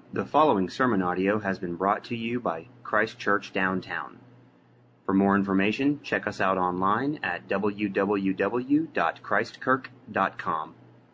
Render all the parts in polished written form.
The following sermon audio has been brought to you by Christ Church Downtown. For more information, check us out online at www.christkirk.com.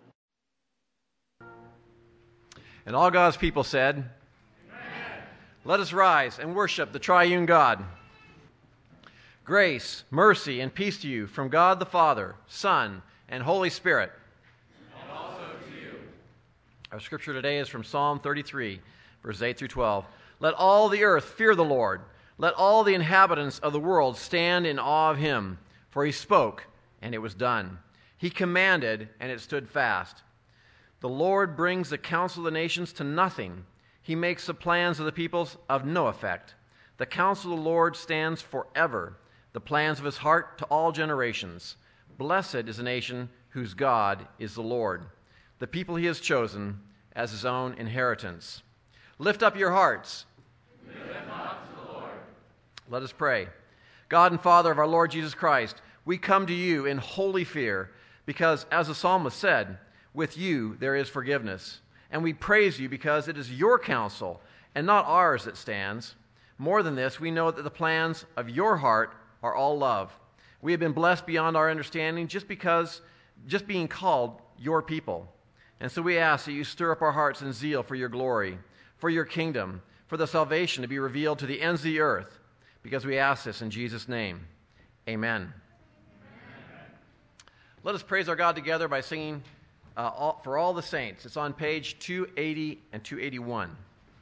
And all God's people said, Amen. Let us rise and worship the triune God. Grace, mercy, and peace to you from God the Father, Son, and Holy Spirit. And also to you. Our scripture today is from Psalm 33, verses 8 through 12. Let all the earth fear the Lord. Let all the inhabitants of the world stand in awe of him. For he spoke, and it was done. He commanded, and it stood fast. The Lord brings the counsel of the nations to nothing. He makes the plans of the peoples of no effect. The counsel of the Lord stands forever, the plans of his heart to all generations. Blessed is the nation whose God is the Lord, the people he has chosen as his own inheritance. Lift up your hearts. Lift them up to the Lord. Let us pray. God and Father of our Lord Jesus Christ, we come to you in holy fear, because, as the psalmist said, with you there is forgiveness. And we praise you because it is your counsel and not ours that stands. More than this, we know that the plans of your heart are all love. We have been blessed beyond our understanding just being called your people. And so we ask that you stir up our hearts in zeal for your glory, for your kingdom, for the salvation to be revealed to the ends of the earth, because we ask this in Jesus' name. Amen. Amen. Let us praise our God together by singing For All the Saints. It's on page 280 and 281.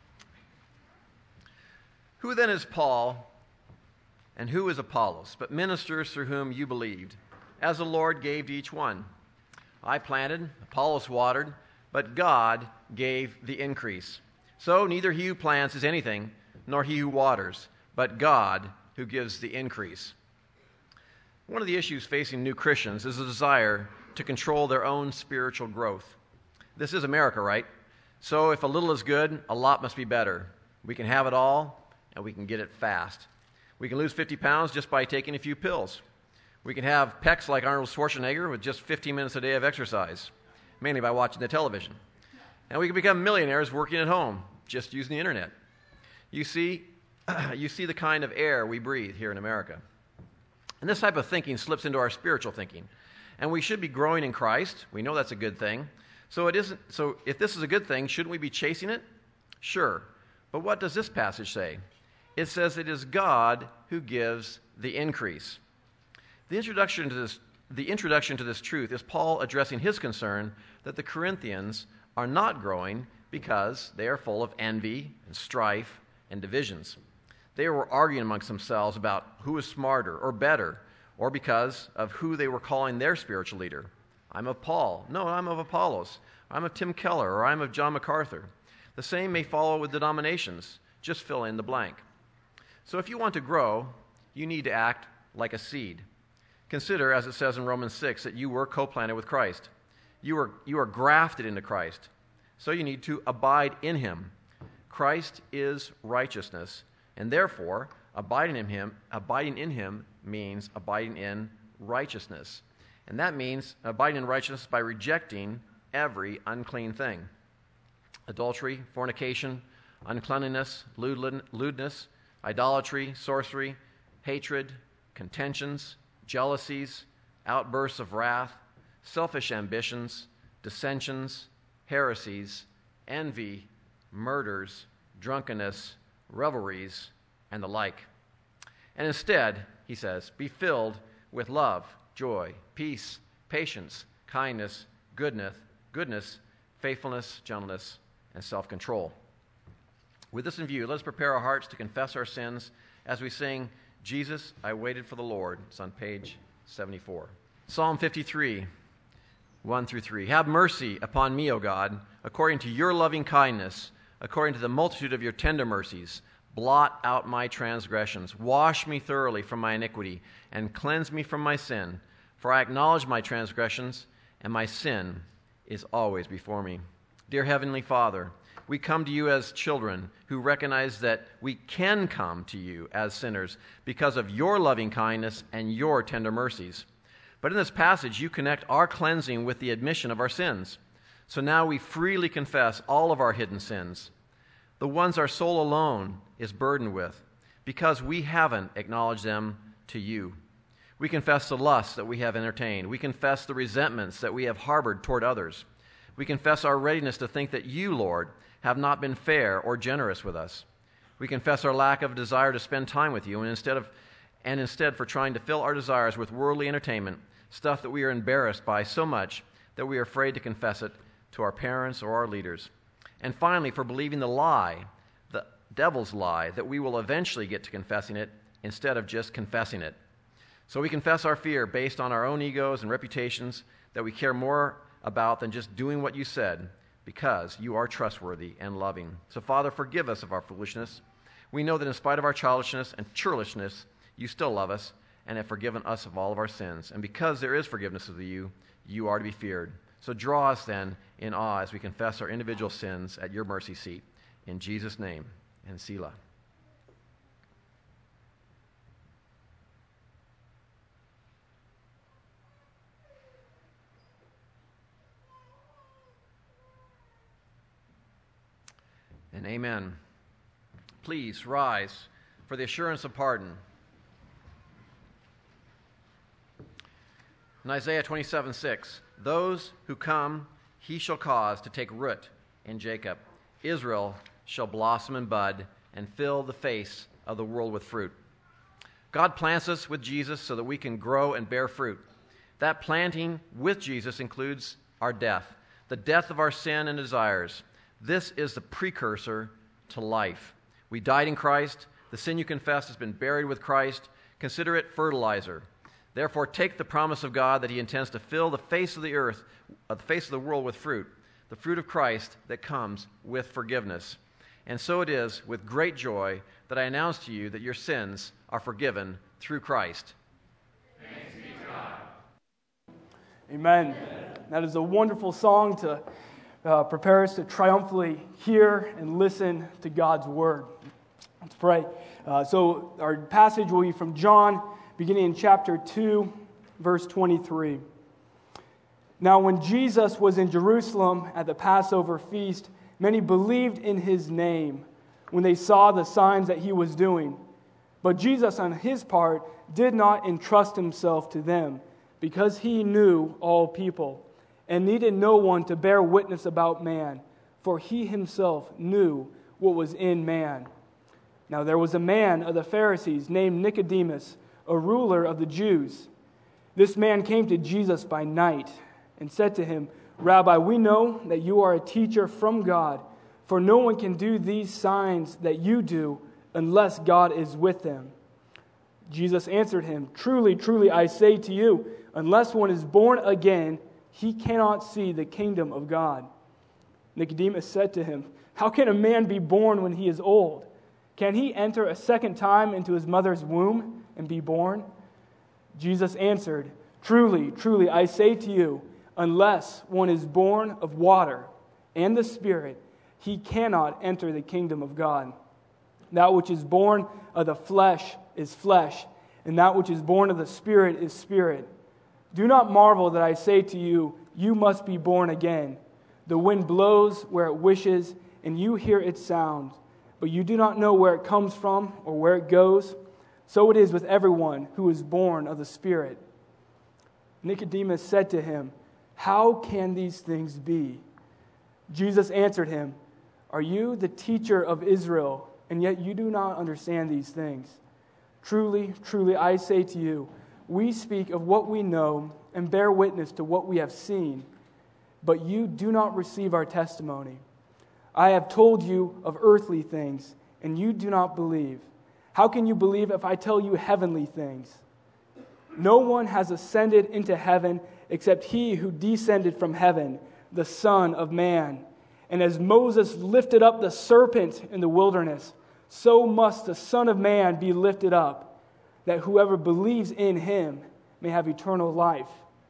Who then is Paul, and who is Apollos, but ministers through whom you believed, as the Lord gave to each one? I planted, Apollos watered, but God gave the increase. So neither he who plants is anything, nor he who waters, but God who gives the increase. One of the issues facing new Christians is the desire to control their own spiritual growth. This is America, right? So if a little is good, a lot must be better. We can have it all, and we can get it fast. We can lose 50 pounds just by taking a few pills. We can have pecs like Arnold Schwarzenegger with just 15 minutes a day of exercise, mainly by watching the television. And we can become millionaires working at home, just using the internet. You see the kind of air we breathe here in America. And this type of thinking slips into our spiritual thinking. And we should be growing in Christ. We know that's a good thing. So if this is a good thing, shouldn't we be chasing it? Sure. But what does this passage say? It says it is God who gives the increase. The introduction to this truth is Paul addressing his concern that the Corinthians are not growing because they are full of envy and strife and divisions. They were arguing amongst themselves about who is smarter or better, or because of who they were calling their spiritual leader. I'm of Paul. No, I'm of Apollos. I'm of Tim Keller, or I'm of John MacArthur. The same may follow with denominations. Just fill in the blank. So if you want to grow, you need to act like a seed. Consider, as it says in Romans 6, that you were co-planted with Christ. You are grafted into Christ. So you need to abide in him. Christ is righteousness, and therefore abiding in him means abiding in righteousness. And that means abiding in righteousness by rejecting every unclean thing. Adultery, fornication, uncleanness, lewdness, idolatry, sorcery, hatred, contentions, jealousies, outbursts of wrath, selfish ambitions, dissensions, heresies, envy, murders, drunkenness, revelries, and the like. And instead, he says, be filled with love, joy, peace, patience, kindness, goodness, faithfulness, gentleness, and self-control. With this in view, let us prepare our hearts to confess our sins as we sing, Jesus, I Waited for the Lord. It's on page 74. Psalm 53, 1 through 3. Have mercy upon me, O God, according to your loving kindness, according to the multitude of your tender mercies. Blot out my transgressions. Wash me thoroughly from my iniquity, and cleanse me from my sin. For I acknowledge my transgressions, and my sin is always before me. Dear Heavenly Father, we come to you as children who recognize that we can come to you as sinners because of your loving kindness and your tender mercies. But in this passage, you connect our cleansing with the admission of our sins. So now we freely confess all of our hidden sins. the ones our soul alone is burdened with, because we haven't acknowledged them to you. We confess the lusts that we have entertained. We confess the resentments that we have harbored toward others. We confess our readiness to think that you, Lord, have not been fair or generous with us. We confess our lack of desire to spend time with you, and instead for trying to fill our desires with worldly entertainment, stuff that we are embarrassed by so much that we are afraid to confess it to our parents or our leaders. And finally, for believing the lie, the devil's lie, that we will eventually get to confessing it instead of just confessing it. So we confess our fear based on our own egos and reputations that we care more about than just doing what you said, because you are trustworthy and loving. So Father, forgive us of our foolishness. We know that in spite of our childishness and churlishness, you still love us and have forgiven us of all of our sins. And because there is forgiveness of you, you are to be feared. So draw us then in awe as we confess our individual sins at your mercy seat. In Jesus' name, and Selah. And amen. Please rise for the assurance of pardon. In Isaiah 27:6, those who come he shall cause to take root in Jacob. Israel shall blossom and bud and fill the face of the world with fruit. God plants us with Jesus so that we can grow and bear fruit. That planting with Jesus includes our death, the death of our sin and desires. This is the precursor to life. We died in Christ. The sin you confess has been buried with Christ. Consider it fertilizer. Therefore, take the promise of God that he intends to fill the face of the earth, the face of the world with fruit, the fruit of Christ that comes with forgiveness. And so it is with great joy that I announce to you that your sins are forgiven through Christ. Thanks be to God. Amen. That is a wonderful song to prepare us to triumphantly hear and listen to God's word. Let's pray. So our passage will be from John, beginning in chapter 2, verse 23. Now when Jesus was in Jerusalem at the Passover feast, many believed in his name when they saw the signs that he was doing. But Jesus, on his part, did not entrust himself to them, because he knew all people, and needed no one to bear witness about man, for he himself knew what was in man. Now there was a man of the Pharisees named Nicodemus, a ruler of the Jews. This man came to Jesus by night and said to him, Rabbi, we know that you are a teacher from God, for no one can do these signs that you do unless God is with them. Jesus answered him, Truly, truly, I say to you, unless one is born again, he cannot see the kingdom of God. Nicodemus said to him, How can a man be born when he is old? Can he enter a second time into his mother's womb and be born? Jesus answered, Truly, truly, I say to you, unless one is born of water and the Spirit, he cannot enter the kingdom of God. That which is born of the flesh is flesh, and that which is born of the Spirit is spirit. Do not marvel that I say to you, you must be born again. The wind blows where it wishes, and you hear its sound, but you do not know where it comes from or where it goes. So it is with everyone who is born of the Spirit. Nicodemus said to him, How can these things be? Jesus answered him, Are you the teacher of Israel, and yet you do not understand these things? Truly, truly, I say to you, we speak of what we know and bear witness to what we have seen, but you do not receive our testimony. I have told you of earthly things, and you do not believe. How can you believe if I tell you heavenly things? No one has ascended into heaven except he who descended from heaven, the Son of Man. And as Moses lifted up the serpent in the wilderness, so must the Son of Man be lifted up, that whoever believes in him may have eternal life.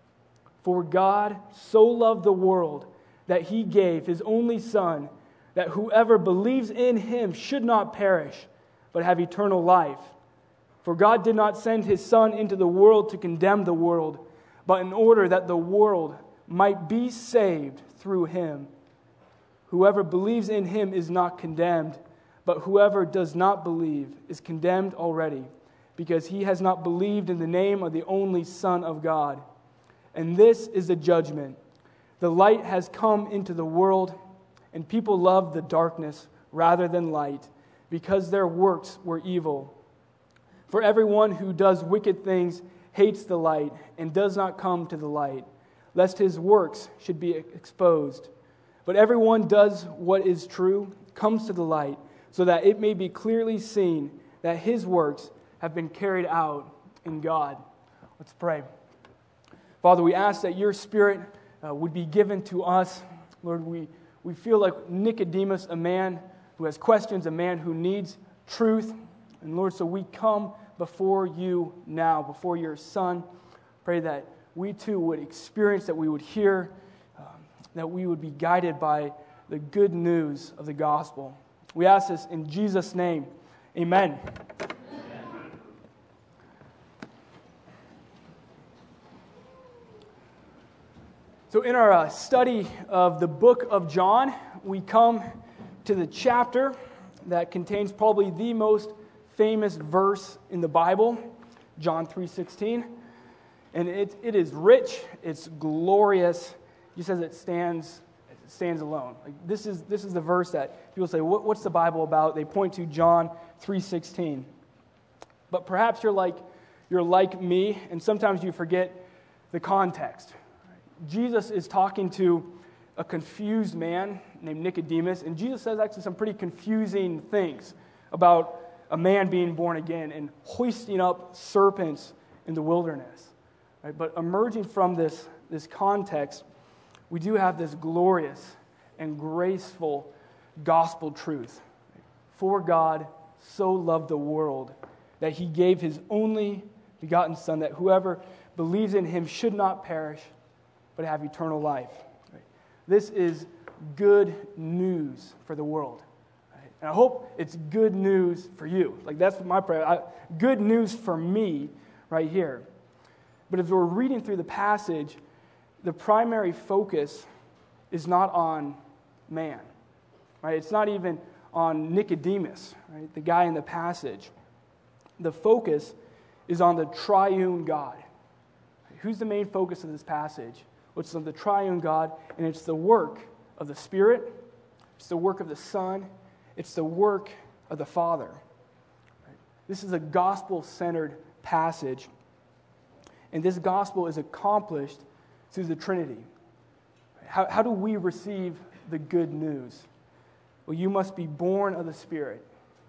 For God so loved the world that he gave his only Son, that whoever believes in him should not perish, but have eternal life. For God did not send his Son into the world to condemn the world, but in order that the world might be saved through him. Whoever believes in him is not condemned, But whoever does not believe is condemned already, because he has not believed in the name of the only Son of God. And this is the judgment. The light has come into the world, and people love the darkness rather than light, because their works were evil. For everyone who does wicked things hates the light and does not come to the light, lest his works should be exposed. But everyone does what is true comes to the light, so that it may be clearly seen that his works have been carried out in God. Let's pray. Father, we ask that your Spirit would be given to us. Lord, we feel like Nicodemus, a man who has questions, a man who needs truth. And Lord, so we come before you now, before your Son. Pray that we too would experience, that we would hear, that we would be guided by the good news of the gospel. We ask this in Jesus' name. Amen. So in our study of the book of John, we come to the chapter that contains probably the most famous verse in the Bible, John 3:16. And it is rich, it's glorious, just as it stands alone. Like this is the verse that people say, what's the Bible about? They point to John 3:16. But perhaps you're like me, and sometimes you forget the context. Jesus is talking to a confused man named Nicodemus, and Jesus says actually some pretty confusing things about a man being born again and hoisting up serpents in the wilderness. Right? But emerging from this context, we do have this glorious and graceful gospel truth. For God so loved the world that he gave his only begotten Son, that whoever believes in him should not perish, but have eternal life. Right? This is good news for the world. Right? And I hope it's good news for you. Like that's my prayer. Good news for me right here. But as we're reading through the passage, the primary focus is not on man. Right? It's not even on Nicodemus, right? The guy in the passage. The focus is on the triune God. Who's the main focus of this passage? Which is on the triune God, and it's the work of the Spirit, it's the work of the Son, it's the work of the Father. Right? This is a gospel-centered passage, and this gospel is accomplished through the Trinity. How do we receive the good news? Well, you must be born of the Spirit.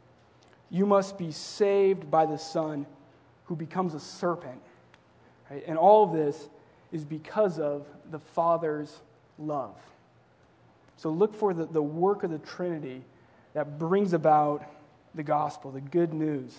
You must be saved by the Son, who becomes a serpent. Right? And all of this is because of the Father's love. So look for the work of the Trinity that brings about the gospel, the good news.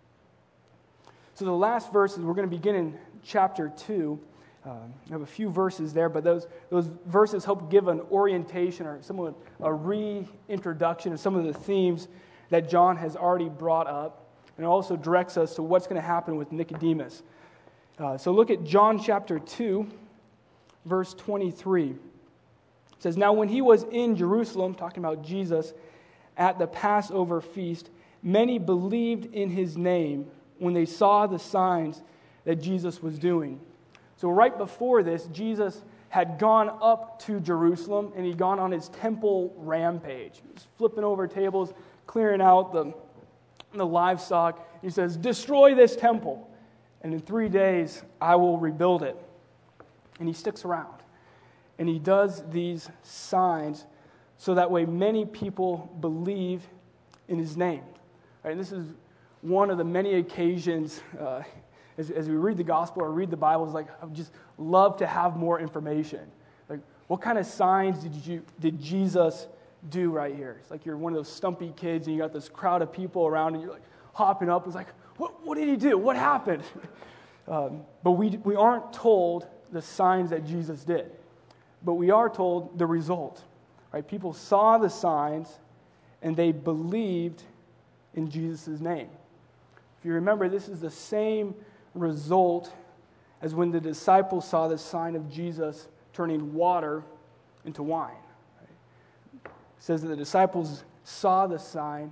So the last verses, we're going to begin in chapter 2. I have a few verses there, but those verses help give an orientation or somewhat a reintroduction of some of the themes that John has already brought up, and it also directs us to what's going to happen with Nicodemus. So look at John chapter 2, verse 23. It says, "Now when he was in Jerusalem," talking about Jesus, "at the Passover feast, many believed in his name when they saw the signs that Jesus was doing." So right before this, Jesus had gone up to Jerusalem, and he'd gone on his temple rampage. He was flipping over tables, clearing out the livestock. He says, "Destroy this temple, and in 3 days I will rebuild it." And he sticks around. And he does these signs so that way many people believe in his name. Right, and this is one of the many occasions as we read the gospel or read the Bible, it's like, I would just love to have more information. Like, what kind of signs did Jesus do right here? It's like you're one of those stumpy kids and you got this crowd of people around and you're like hopping up. It's like, what did he do? What happened? But we aren't told the signs that Jesus did. But we are told the result. Right? People saw the signs and they believed in Jesus' name. If you remember, this is the same result as when the disciples saw the sign of Jesus turning water into wine. Right? It says that the disciples saw the sign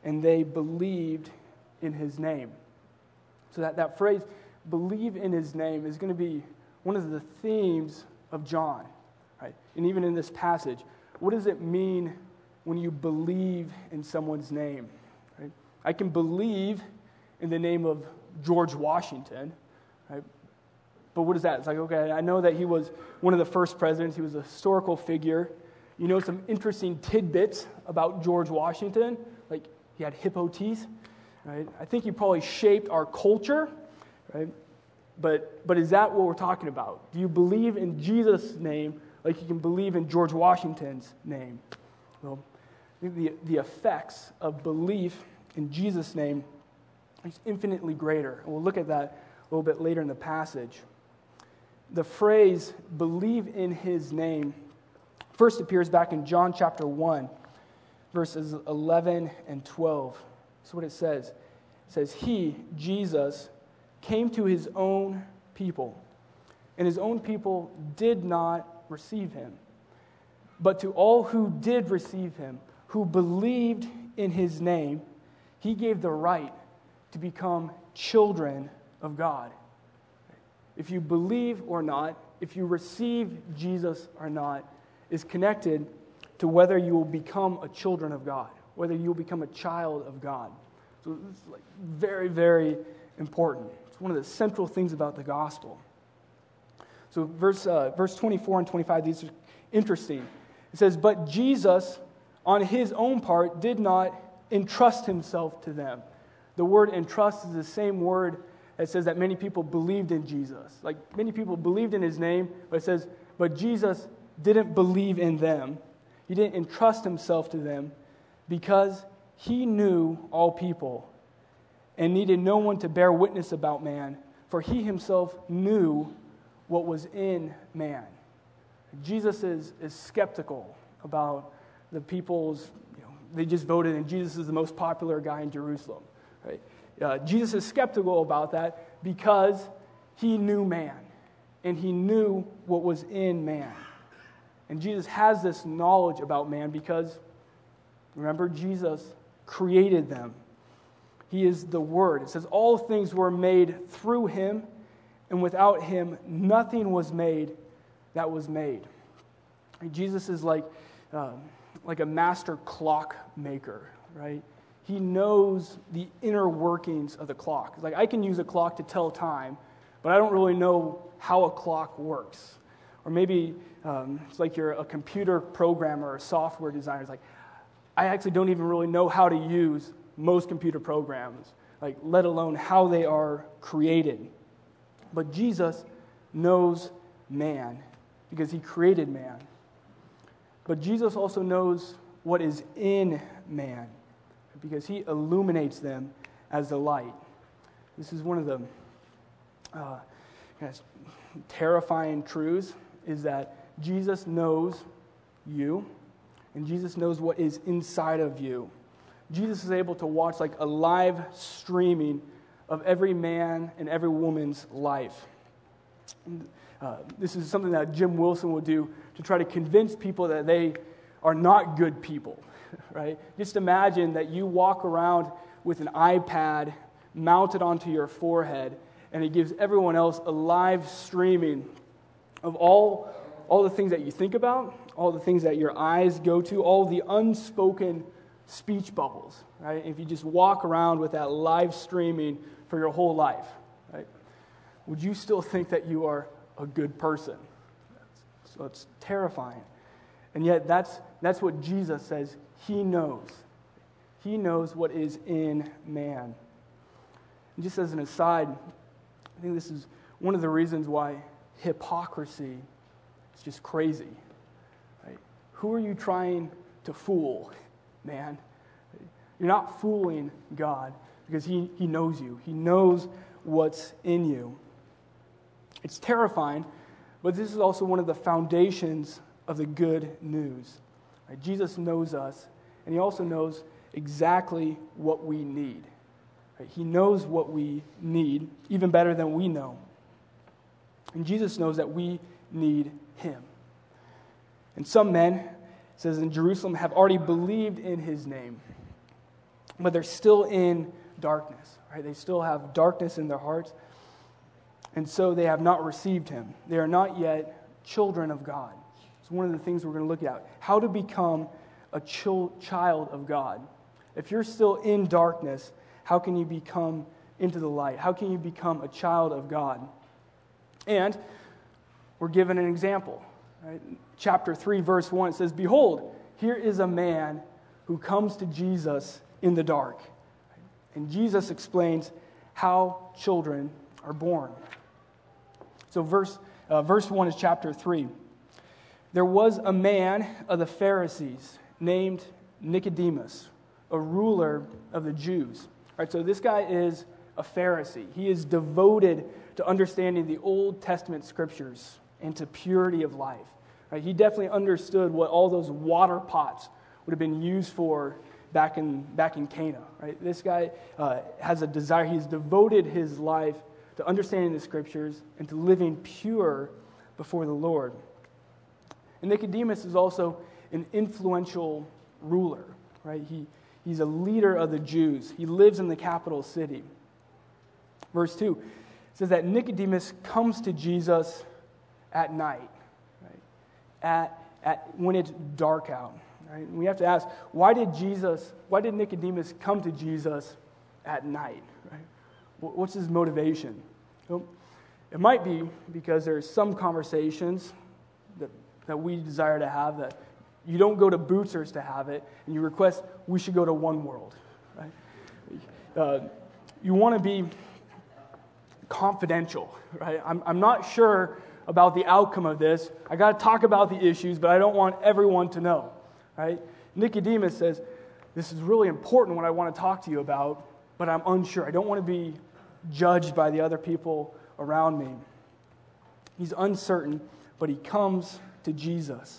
and they believed in his name. So that phrase, believe in his name, is going to be one of the themes of John, right? And even in this passage, what does it mean when you believe in someone's name? Right? I can believe in the name of George Washington, right? But what is that? It's like, okay, I know that he was one of the first presidents. He was a historical figure. You know some interesting tidbits about George Washington, like he had hippo teeth, right? I think he probably shaped our culture, right? But is that what we're talking about? Do you believe in Jesus' name like you can believe in George Washington's name? Well, I think the effects of belief in Jesus' name is infinitely greater. And we'll look at that a little bit later in the passage. The phrase, believe in his name, first appears back in John chapter 1, verses 11 and 12. That's what it says. It says, he, Jesus, came to his own people, and his own people did not receive him. But to all who did receive him, who believed in his name, he gave the right to become children of God. If you believe or not, if you receive Jesus or not, is connected to whether you will become a children of God, whether you will become a child of God. So this is like very, very important. It's one of the central things about the gospel. So verse 24 and 25, these are interesting. It says, but Jesus, on his own part, did not entrust himself to them. The word entrust is the same word that says that many people believed in Jesus. Like many people believed in his name, but it says, but Jesus didn't believe in them. He didn't entrust himself to them because he knew all people and needed no one to bear witness about man, for he himself knew what was in man. Jesus is skeptical about the people's, they just voted and Jesus is the most popular guy in Jerusalem. Right? Jesus is skeptical about that because he knew man and he knew what was in man. And Jesus has this knowledge about man because, remember, Jesus created them. He is the Word. It says all things were made through him, and without him nothing was made that was made. And Jesus is like a master clock maker, right? He knows the inner workings of the clock. It's like I can use a clock to tell time, but I don't really know how a clock works. Or maybe it's like you're a computer programmer or a software designer. It's like I actually don't even really know how to use most computer programs, like let alone how they are created. But Jesus knows man because he created man. But Jesus also knows what is in man because he illuminates them as the light. This is one of the terrifying truths, is that Jesus knows you, and Jesus knows what is inside of you. Jesus is able to watch like a live streaming of every man and every woman's life. This is something that Jim Wilson will do to try to convince people that they are not good people, right? Just imagine that you walk around with an iPad mounted onto your forehead, and it gives everyone else a live streaming of all the things that you think about, all the things that your eyes go to, all the unspoken speech bubbles, right? If you just walk around with that live streaming for your whole life, right? Would you still think that you are a good person? So it's terrifying. And yet that's what Jesus says he knows. He knows what is in man. And just as an aside, I think this is one of the reasons why hypocrisy is just crazy. Right? Who are you trying to fool, man? You're not fooling God because he knows you. He knows what's in you. It's terrifying, but this is also one of the foundations of the good news. Right? Jesus knows us, and he also knows exactly what we need. Right? He knows what we need even better than we know. And Jesus knows that we need him. And some men, it says in Jerusalem, have already believed in his name. but they're still in darkness, right? They still have darkness in their hearts, and so they have not received him. They are not yet children of God. It's one of the things we're going to look at. How to become a child of God. If you're still in darkness, how can you become into the light? How can you become a child of God? And we're given an example. Right? Chapter 3, verse 1, it says, "Behold, here is a man who comes to Jesus in the dark." And Jesus explains how children are born. So verse 1 is chapter 3. "There was a man of the Pharisees named Nicodemus, a ruler of the Jews." All right, so this guy is a Pharisee. He is devoted to understanding the Old Testament scriptures and to purity of life. Right, he definitely understood what all those water pots would have been used for back in Cana. Right? This guy has a desire. He's devoted his life to understanding the scriptures and to living pure before the Lord. And Nicodemus is also an influential ruler. Right? He's a leader of the Jews. He lives in the capital city. Verse 2 says that Nicodemus comes to Jesus at night, right? At when it's dark out. Right? And we have to ask, why did Nicodemus come to Jesus at night? Right? What's his motivation? Well, it might be because there's some conversations that we desire to have that you don't go to Bootsers to have it, and you request we should go to One World. Right? You want to be confidential, right? I'm not sure about the outcome of this. I got to talk about the issues, but I don't want everyone to know, right? Nicodemus says, this is really important what I want to talk to you about, but I'm unsure. I don't want to be judged by the other people around me. He's uncertain, but he comes to Jesus.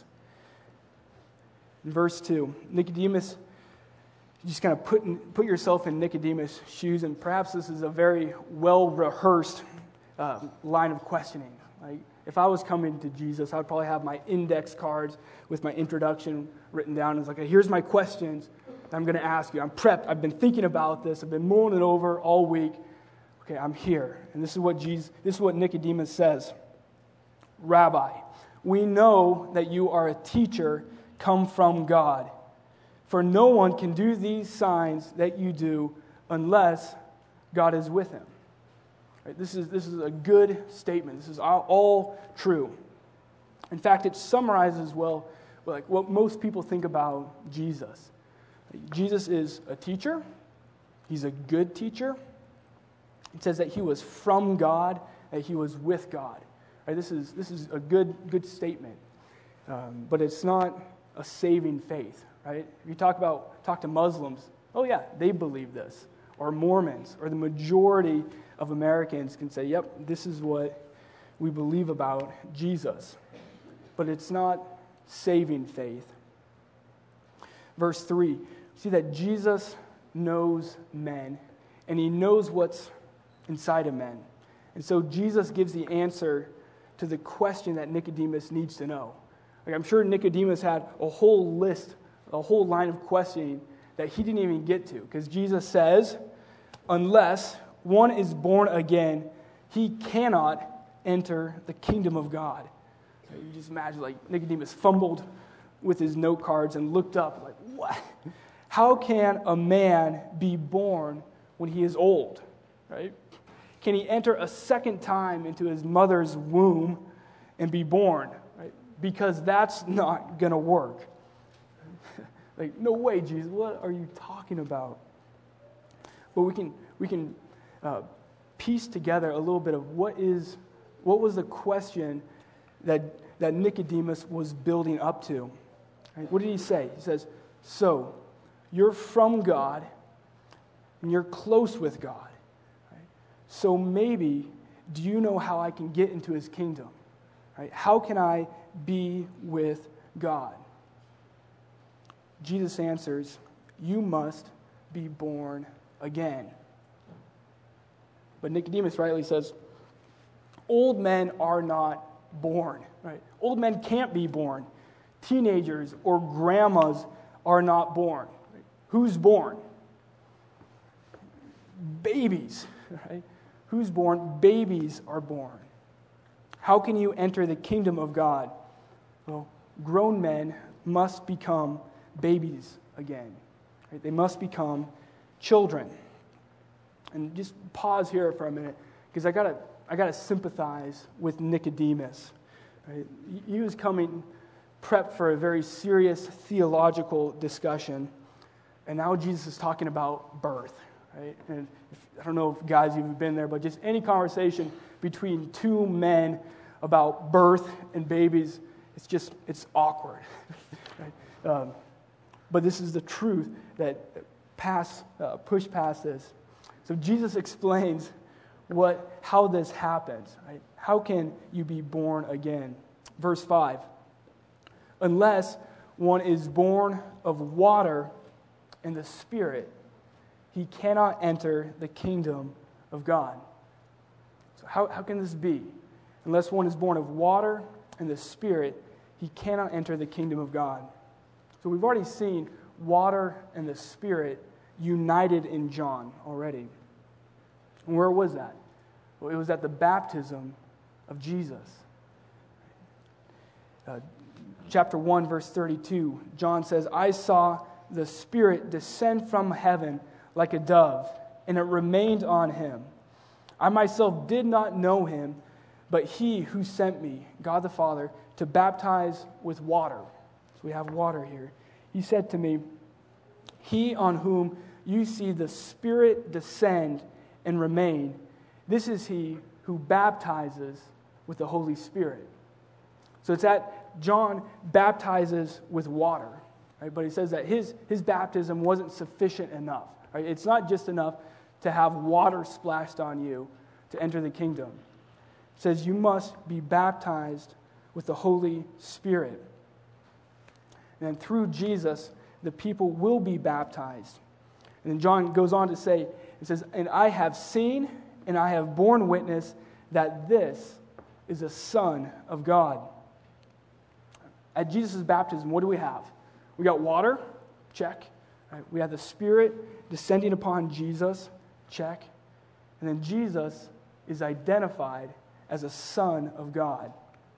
In verse 2, Nicodemus, you just kind of put yourself in Nicodemus' shoes, and perhaps this is a very well-rehearsed line of questioning. Like, if I was coming to Jesus, I would probably have my index cards with my introduction written down. It's like, here's my questions that I'm going to ask you. I'm prepped. I've been thinking about this. I've been mulling it over all week. Okay, I'm here. And this is what Nicodemus says. "Rabbi, we know that you are a teacher come from God. For no one can do these signs that you do unless God is with him." Right, this is a good statement. This is all true. In fact, it summarizes well like what most people think about Jesus. Jesus is a teacher. He's a good teacher. It says that he was from God, that he was with God. Right, this is a good statement, but it's not a saving faith. Right? If you talk to Muslims, oh yeah, they believe this. Or Mormons, or the majority of Americans can say, yep, this is what we believe about Jesus. But it's not saving faith. Verse 3, see that Jesus knows men, and he knows what's inside of men. And so Jesus gives the answer to the question that Nicodemus needs to know. Like, I'm sure Nicodemus had a whole list, a whole line of questioning that he didn't even get to. Because Jesus says, unless one is born again, he cannot enter the kingdom of God. So you just imagine, like, Nicodemus fumbled with his note cards and looked up, like, what? How can a man be born when he is old? Right? Can he enter a second time into his mother's womb and be born? Right? Because that's not going to work. Like, no way, Jesus, what are you talking about? But we can piece together a little bit of what was the question that Nicodemus was building up to. Right? What did he say? He says, so, you're from God, and you're close with God. Right? So maybe, do you know how I can get into his kingdom? Right? How can I be with God? Jesus answers, you must be born again. But Nicodemus rightly says, old men are not born. Right? Old men can't be born. Teenagers or grandmas are not born. Right? Who's born? babies, right? Who's born? Babies are born. How can you enter the kingdom of God? Well, grown men must become babies again. Right? They must become children. And just pause here for a minute, because I gotta sympathize with Nicodemus. Right? He was coming prepped for a very serious theological discussion, and now Jesus is talking about birth. Right? And I don't know if guys you've been there, but just any conversation between two men about birth and babies, it's awkward. Right? But this is the truth that push past this. So Jesus explains how this happens. Right? How can you be born again? Verse 5. Unless one is born of water and the Spirit, he cannot enter the kingdom of God. So how can this be? Unless one is born of water and the Spirit, he cannot enter the kingdom of God. So we've already seen water and the Spirit united in John already. And where was that? Well, it was at the baptism of Jesus. Chapter 1, verse 32, John says, I saw the Spirit descend from heaven like a dove, and it remained on him. I myself did not know him, but he who sent me, God the Father, to baptize with water. So we have water here. He said to me, he on whom you see the Spirit descend and remain, this is he who baptizes with the Holy Spirit. So it's that John baptizes with water, right? But he says that his baptism wasn't sufficient enough. Right? It's not just enough to have water splashed on you to enter the kingdom. It says you must be baptized with the Holy Spirit. And then through Jesus, the people will be baptized. And then John goes on to say, it says, and I have seen and I have borne witness that this is a Son of God. At Jesus' baptism, what do we have? We got water, check. Right? We have the Spirit descending upon Jesus, check. And then Jesus is identified as a Son of God.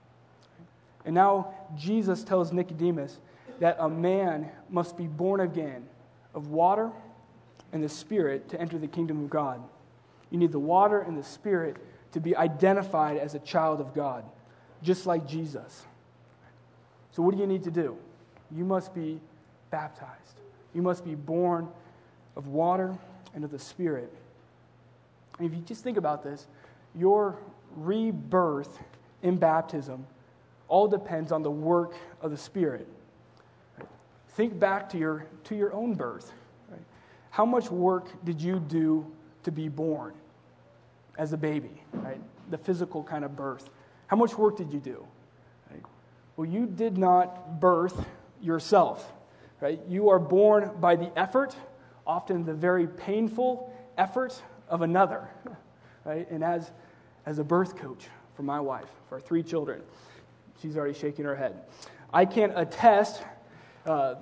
And now Jesus tells Nicodemus that a man must be born again of water and the Spirit to enter the kingdom of God. You need the water and the Spirit to be identified as a child of God, just like Jesus. So what do you need to do? You must be baptized. You must be born of water and of the Spirit. And if you just think about this, your rebirth in baptism all depends on the work of the Spirit. Think back to your own birth. Right? How much work did you do to be born as a baby? Right? The physical kind of birth. How much work did you do? Right? Well, you did not birth yourself. Right? You are born by the effort, often the very painful effort of another. Right? And as a birth coach for my wife, for our 3 children, she's already shaking her head. I can attest that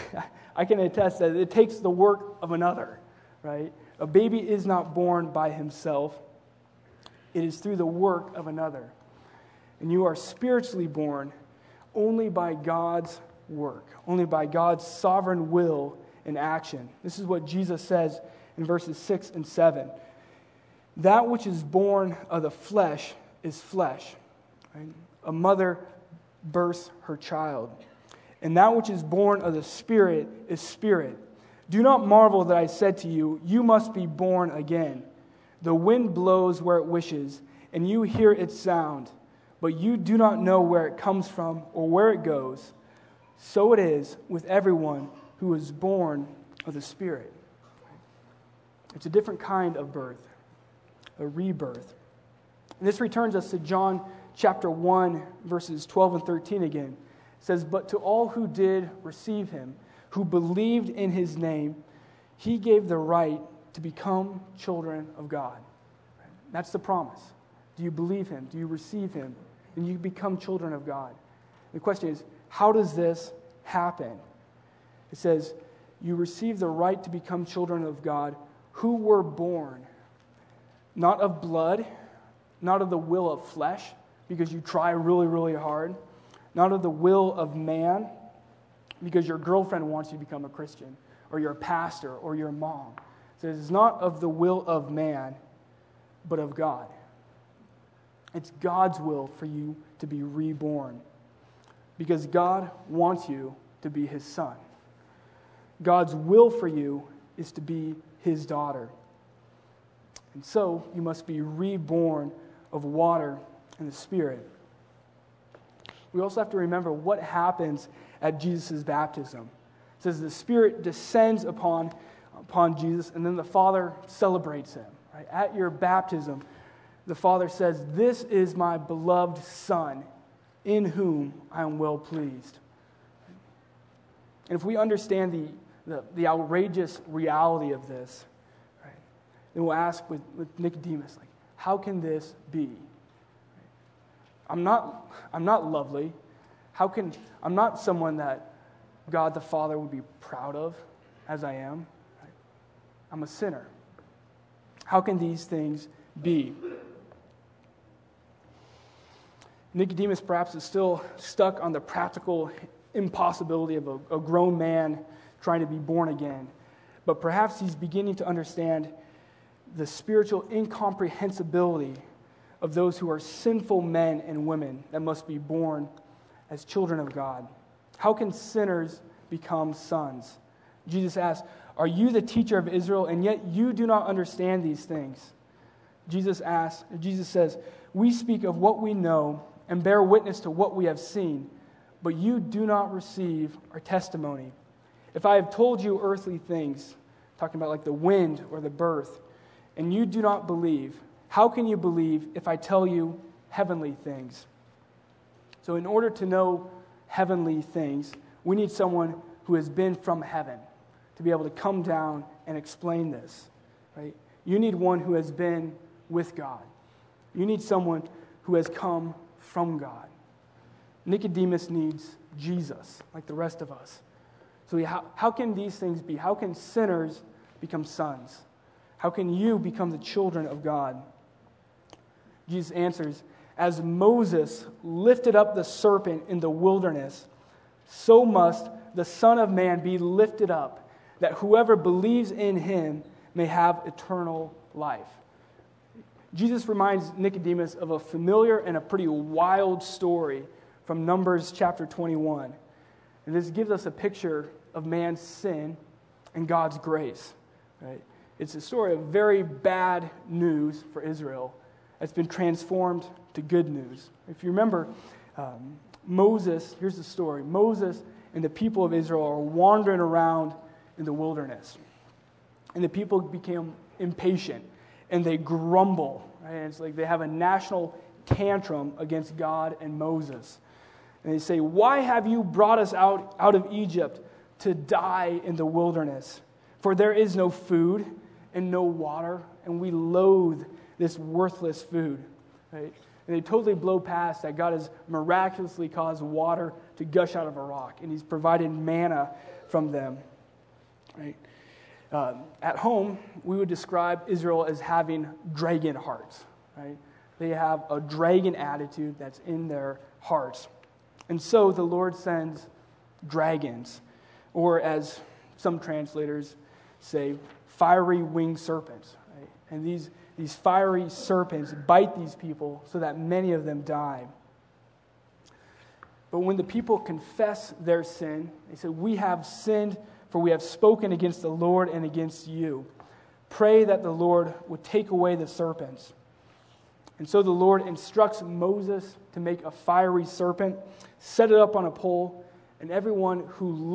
it takes the work of another, right? A baby is not born by himself. It is through the work of another. And you are spiritually born only by God's work, only by God's sovereign will and action. This is what Jesus says in verses 6 and 7. That which is born of the flesh is flesh. Right? A mother births her child. And that which is born of the Spirit is spirit. Do not marvel that I said to you, you must be born again. The wind blows where it wishes, and you hear its sound, but you do not know where it comes from or where it goes. So it is with everyone who is born of the Spirit. It's a different kind of birth, a rebirth. And this returns us to John chapter 1, verses 12 and 13 again. It says, but to all who did receive him, who believed in his name, he gave the right to become children of God. That's the promise. Do you believe him? Do you receive him? And you become children of God. The question is, how does this happen? It says, you receive the right to become children of God who were born not of blood, not of the will of flesh, because you try really, really hard, not of the will of man, because your girlfriend wants you to become a Christian, or you're a pastor, or your mom. So it is not of the will of man, but of God. It's God's will for you to be reborn, because God wants you to be his son. God's will for you is to be his daughter. And so you must be reborn of water and the Spirit. We also have to remember what happens at Jesus' baptism. It says the Spirit descends upon Jesus, and then the Father celebrates him. Right? At your baptism, the Father says, "This is my beloved Son, in whom I am well pleased." And if we understand the outrageous reality of this, right, then we'll ask with Nicodemus, like, how can this be? I'm not lovely. I'm not someone that God the Father would be proud of as I am. Right? I'm a sinner. How can these things be? Nicodemus perhaps is still stuck on the practical impossibility of a grown man trying to be born again. But perhaps he's beginning to understand the spiritual incomprehensibility of those who are sinful men and women that must be born as children of God. How can sinners become sons? Jesus asks, "Are you the teacher of Israel, and yet you do not understand these things?" Jesus says, "We speak of what we know and bear witness to what we have seen, but you do not receive our testimony. If I have told you earthly things," talking about like the wind or the birth, "and you do not believe, how can you believe if I tell you heavenly things?" So in order to know heavenly things, we need someone who has been from heaven to be able to come down and explain this. Right? You need one who has been with God. You need someone who has come from God. Nicodemus needs Jesus, like the rest of us. So how can these things be? How can sinners become sons? How can you become the children of God? Jesus answers, "As Moses lifted up the serpent in the wilderness, so must the Son of Man be lifted up, that whoever believes in him may have eternal life." Jesus reminds Nicodemus of a familiar and a pretty wild story from Numbers chapter 21. And this gives us a picture of man's sin and God's grace. Right? It's a story of very bad news for Israel that's been transformed to good news. If you remember, Moses, here's the story. Moses and the people of Israel are wandering around in the wilderness. And the people became impatient and they grumble. Right? And it's like they have a national tantrum against God and Moses. And they say, "Why have you brought us out of Egypt to die in the wilderness? For there is no food and no water, and we loathe this worthless food." Right? And they totally blow past that God has miraculously caused water to gush out of a rock, and he's provided manna from them. Right? At home, we would describe Israel as having dragon hearts. Right? They have a dragon attitude that's in their hearts. And so the Lord sends dragons, or as some translators say, fiery winged serpents. Right? And these fiery serpents bite these people so that many of them die. But when the people confess their sin, they say, "We have sinned, for we have spoken against the Lord and against you. Pray that the Lord would take away the serpents." And so the Lord instructs Moses to make a fiery serpent, set it up on a pole, and everyone who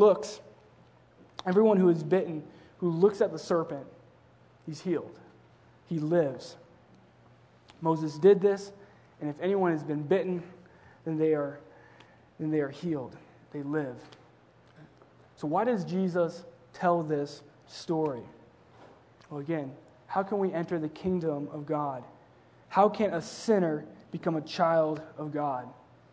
is bitten, who looks at the serpent, he's healed. He lives. Moses did this, and if anyone has been bitten, then they are healed. They live. So why does Jesus tell this story? Well, again, how can we enter the kingdom of God? How can a sinner become a child of God?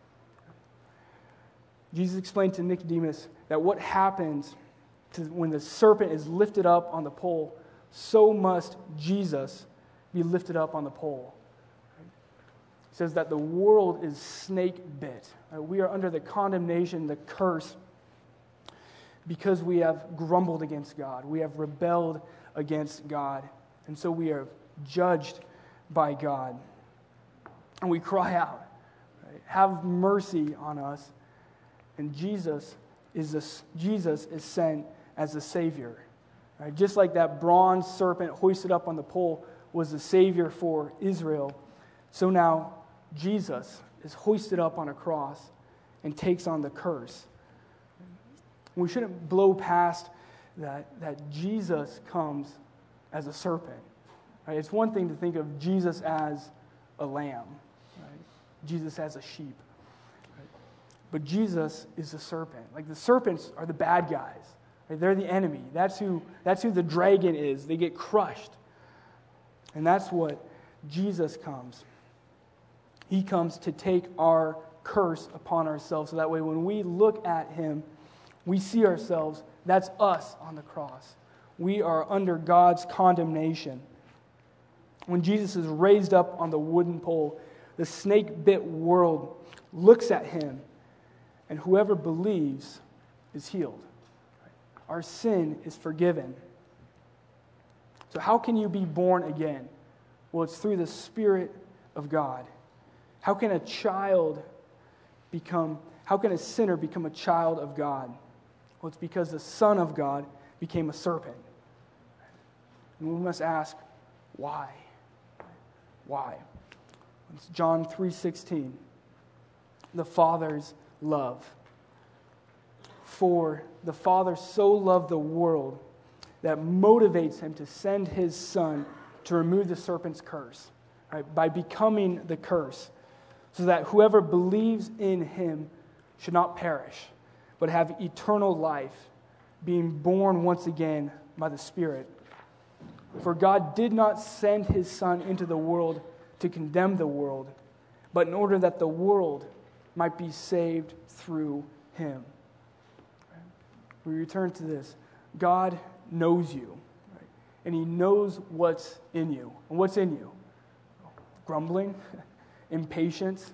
Jesus explained to Nicodemus that what happens when the serpent is lifted up on the pole so must Jesus be lifted up on the pole. It says that the world is snake bit. We are under the condemnation, the curse, because we have grumbled against God. We have rebelled against God. And so we are judged by God. And we cry out, right? Have mercy on us. And Jesus is sent as the Savior. Right? Just like that bronze serpent hoisted up on the pole was the Savior for Israel, so now Jesus is hoisted up on a cross and takes on the curse. We shouldn't blow past that Jesus comes as a serpent. Right? It's one thing to think of Jesus as a lamb, right? Jesus as a sheep. Right? But Jesus is a serpent. Like the serpents are the bad guys. Right? They're the enemy. That's who the dragon is. They get crushed. And that's what Jesus comes. He comes to take our curse upon ourselves, so that way when we look at him, we see ourselves, that's us on the cross. We are under God's condemnation. When Jesus is raised up on the wooden pole, the snake-bit world looks at him, and whoever believes is healed. Our sin is forgiven. So how can you be born again? Well, it's through the Spirit of God. How can a sinner become a child of God? Well, it's because the Son of God became a serpent. And we must ask, why? Why? It's John 3:16. The Father's love. For the Father so loved the world that motivates him to send his Son to remove the serpent's curse, right, by becoming the curse, so that whoever believes in him should not perish, but have eternal life, being born once again by the Spirit. For God did not send his Son into the world to condemn the world, but in order that the world might be saved through him. We return to this. God knows you, right? And he knows what's in you. And what's in you? Grumbling, impatience,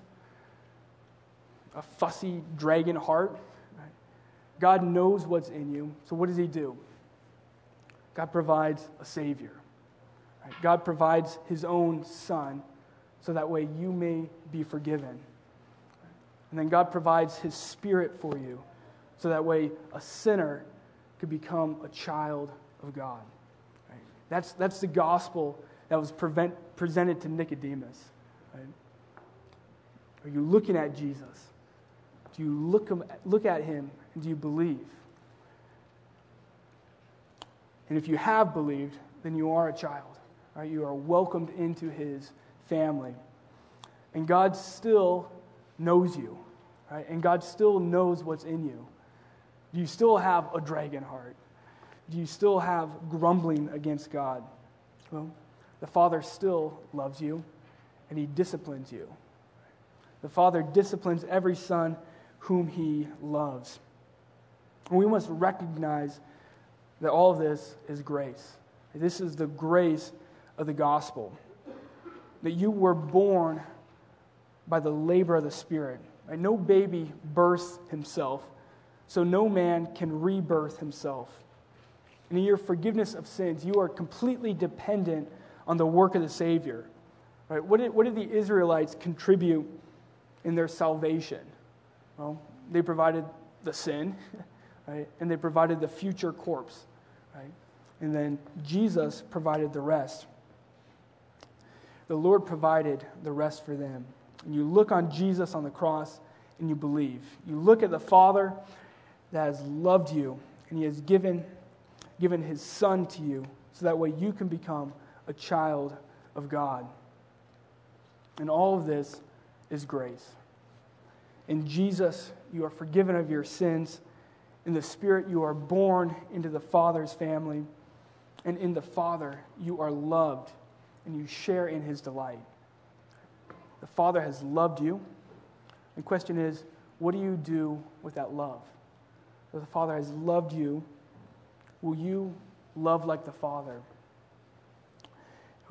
a fussy dragon heart. Right? God knows what's in you. So what does he do? God provides a Savior. Right? God provides his own Son, so that way you may be forgiven. And then God provides his Spirit for you, so that way a sinner could become a child of God. Right? That's the gospel that was presented to Nicodemus. Right? Are you looking at Jesus? Do you look at him and do you believe? And if you have believed, then you are a child. Right? You are welcomed into his family. And God still knows you. Right? And God still knows what's in you. Do you still have a dragon heart? Do you still have grumbling against God? Well, the Father still loves you, and he disciplines you. The Father disciplines every son whom he loves. And we must recognize that all of this is grace. This is the grace of the gospel. That you were born by the labor of the Spirit. Right? No baby births himself, so no man can rebirth himself. And in your forgiveness of sins, you are completely dependent on the work of the Savior. Right? What did the Israelites contribute in their salvation? Well, they provided the sin, right? And they provided the future corpse. Right? And then Jesus provided the rest. The Lord provided the rest for them. And you look on Jesus on the cross and you believe. You look at the Father that has loved you, and he has given his Son to you, so that way you can become a child of God. And all of this is grace. In Jesus, you are forgiven of your sins. In the Spirit, you are born into the Father's family. And in the Father, you are loved, and you share in his delight. The Father has loved you. The question is, what do you do with that love? If the Father has loved you, will you love like the Father?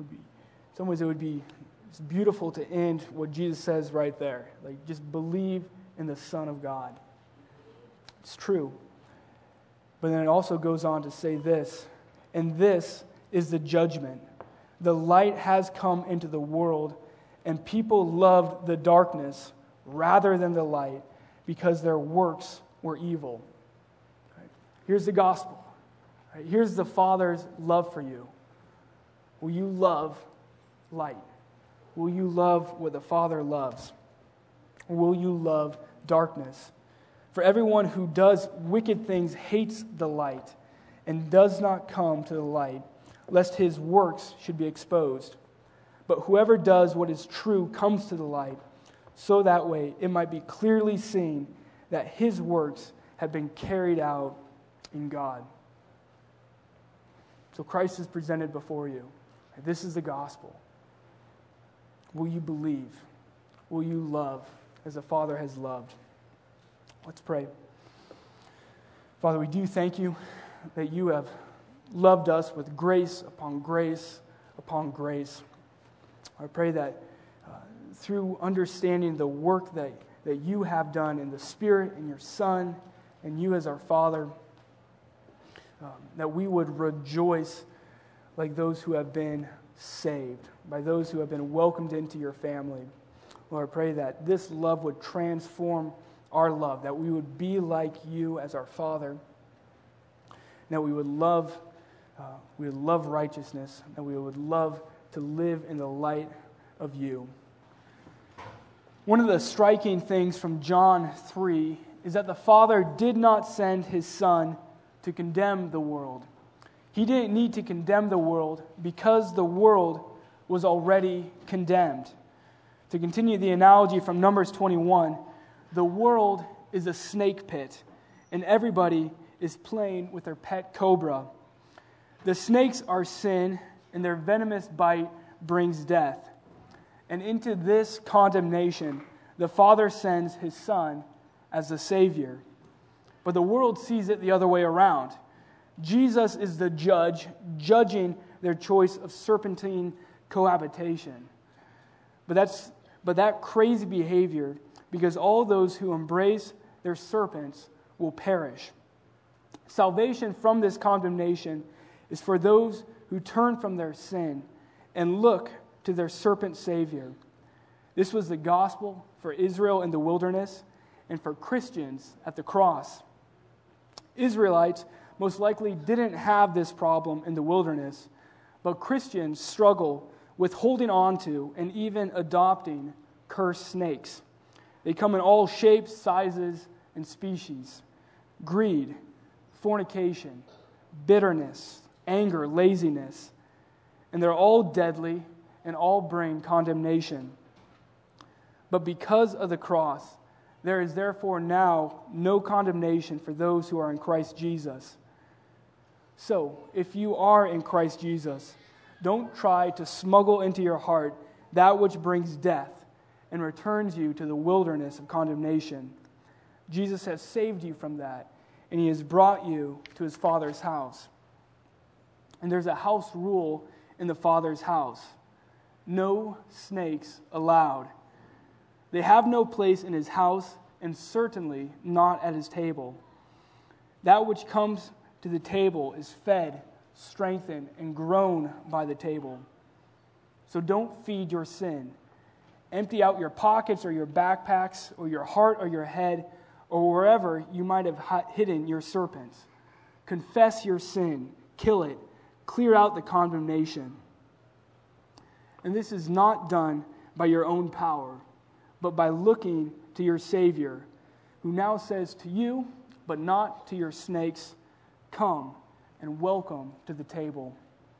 in some ways it would be it's beautiful to end what Jesus says right there. Like, just believe in the Son of God. It's true. But then it also goes on to say this, and this is the judgment. The light has come into the world, and people loved the darkness rather than the light, because their works were evil. Right? Here's the gospel. Right? Here's the Father's love for you. Will you love light? Will you love what the Father loves? Or will you love darkness? For everyone who does wicked things hates the light and does not come to the light, lest his works should be exposed. But whoever does what is true comes to the light, so that way it might be clearly seen that his works have been carried out in God. So Christ is presented before you. This is the gospel. Will you believe? Will you love as the Father has loved? Let's pray. Father, we do thank you that you have loved us with grace upon grace upon grace. I pray that through understanding the work that you have done in the Spirit and your Son and you as our Father, that we would rejoice like those who have been saved, by those who have been welcomed into your family. Lord, I pray that this love would transform our love, that we would be like you as our Father, that we would love righteousness, that we would love to live in the light of you. One of the striking things from John 3 is that the Father did not send his Son to condemn the world. He didn't need to condemn the world because the world was already condemned. To continue the analogy from Numbers 21, the world is a snake pit, and everybody is playing with their pet cobra. The snakes are sin, and their venomous bite brings death. And into this condemnation, the Father sends his Son as the Savior. But the world sees it the other way around. Jesus is the judge, judging their choice of serpentine cohabitation. But that crazy behavior, because all those who embrace their serpents will perish. Salvation from this condemnation is for those who turn from their sin and look to their serpent Savior. This was the gospel for Israel in the wilderness and for Christians at the cross. Israelites most likely didn't have this problem in the wilderness, but Christians struggle with holding on to and even adopting cursed snakes. They come in all shapes, sizes, and species. Greed, fornication, bitterness, anger, laziness. And they're all deadly and all bring condemnation. But because of the cross, there is therefore now no condemnation for those who are in Christ Jesus. So, if you are in Christ Jesus, don't try to smuggle into your heart that which brings death and returns you to the wilderness of condemnation. Jesus has saved you from that, and he has brought you to his Father's house. And there's a house rule in the Father's house. No snakes allowed. They have no place in his house, and certainly not at his table. That which comes to the table is fed, strengthened, and grown by the table. So don't feed your sin. Empty out your pockets or your backpacks or your heart or your head or wherever you might have hidden your serpents. Confess your sin, kill it, clear out the condemnation. And this is not done by your own power, but by looking to your Savior, who now says to you, but not to your snakes, come and welcome to the table.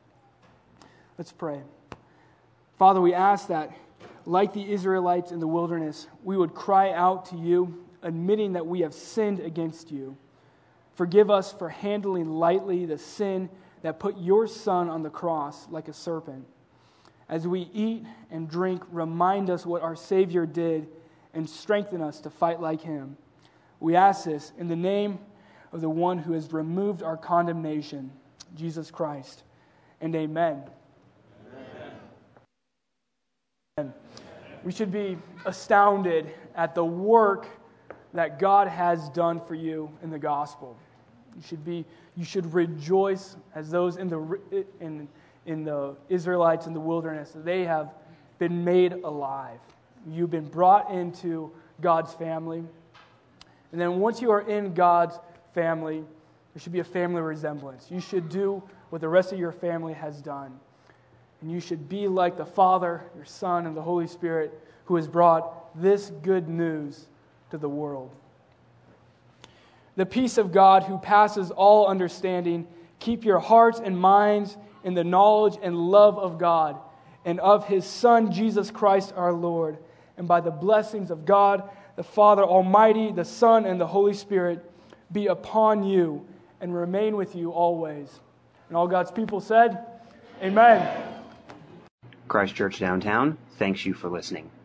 Let's pray. Father, we ask that, like the Israelites in the wilderness, we would cry out to you, admitting that we have sinned against you. Forgive us for handling lightly the sin that put your Son on the cross like a serpent. As we eat and drink, remind us what our Savior did and strengthen us to fight like him. We ask this in the name of the one who has removed our condemnation, Jesus Christ. And amen. Amen. We should be astounded at the work that God has done for you in the gospel. You should rejoice as those in the Israelites in the wilderness. They have been made alive. You've been brought into God's family. And then once you are in God's family, there should be a family resemblance. You should do what the rest of your family has done. And you should be like the Father, your Son, and the Holy Spirit who has brought this good news to the world. The peace of God who passes all understanding, keep your hearts and minds in the knowledge and love of God and of His Son, Jesus Christ our Lord. And by the blessings of God, the Father Almighty, the Son, and the Holy Spirit be upon you and remain with you always. And all God's people said, Amen. Christ Church Downtown thanks you for listening.